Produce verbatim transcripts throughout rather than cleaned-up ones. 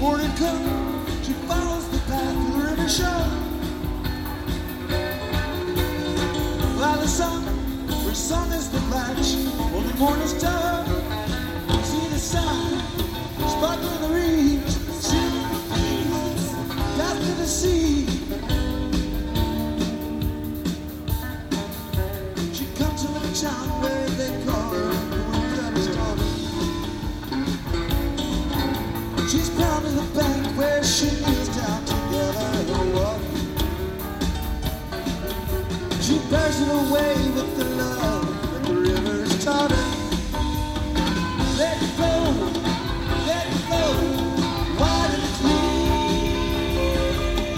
Morning comes, she follows the path to the river shore. While the sun, her song is the latch on the morning star. See the sun, sparkling the reeds, see the breeze, down to the sea. She comes to a town where they call her the Windrunner's daughter. She's pounding the bank where she kneels down together in the water. She bears it away with the love that the river's taught her. Let it go, let it go, wide and clean.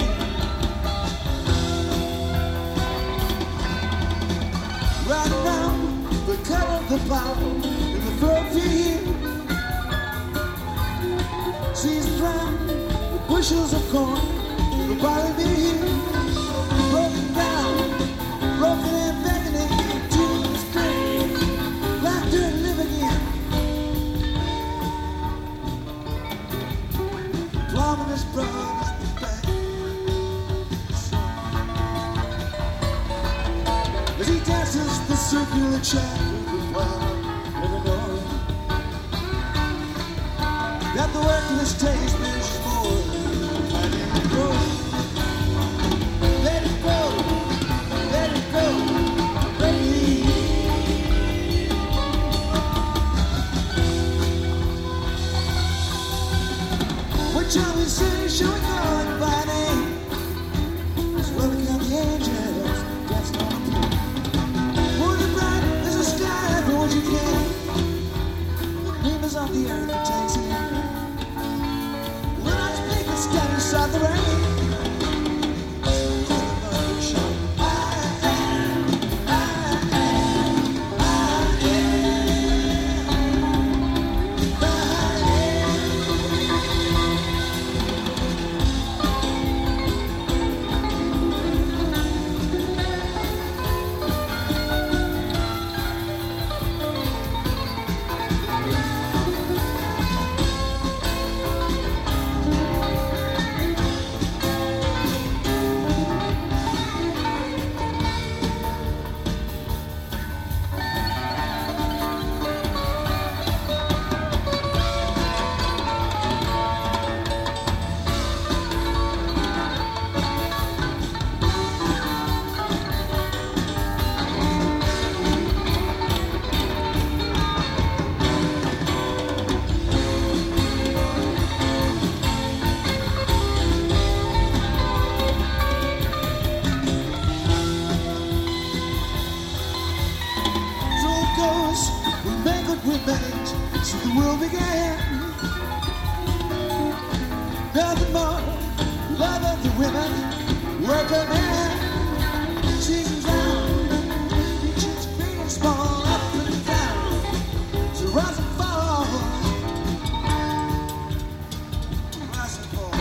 Right now, the color of the bottle in the field. She's drowned with bushels of corn in the barley bean. Broken down, broken and beckoning to the spring. Laughter and live again. Plumbing his brothers the back. As he dances the circular chant with the wild never knowing that the worthless taste measures more than it grows. Let it go, let it go, baby. What shall we say? Shall we go inviting? As well as count the angels, that's not a play. More than bright as the sky for what you can. The neighbors of the earth that takes it in. Stand inside the rain. Since the world began, nothing more, love of the women, work of man. Seasons round, beaches big and small, up and down, so rise and fall, rise and fall.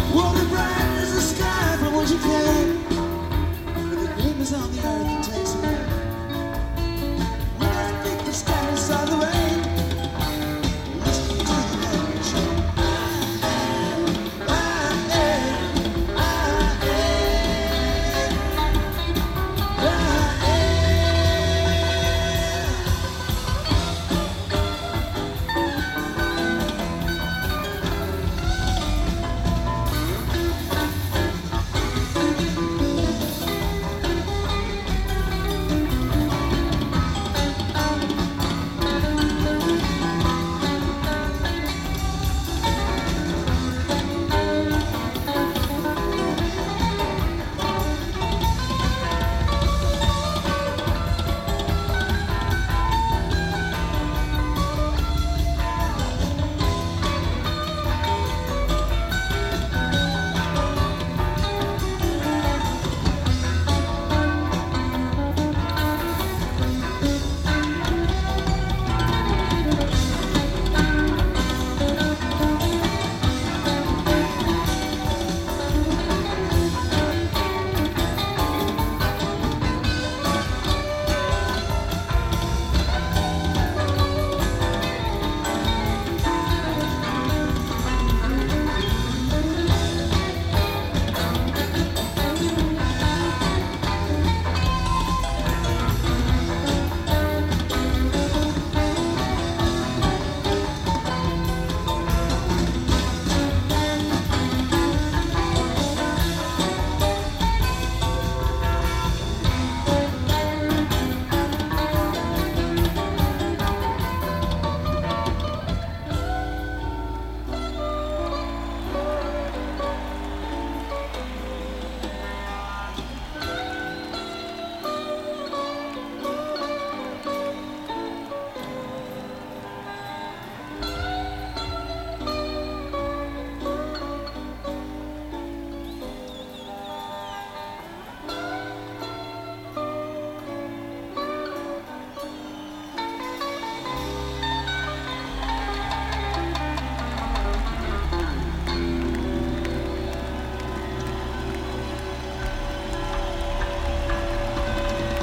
World as bright as the sky from which you came. But the neighbors on the earth and takes it in. We just pick the stand inside the rain. Listen to the Lennon Show. I am, I am, I am.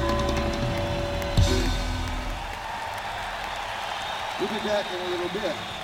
We'll be back in a little bit.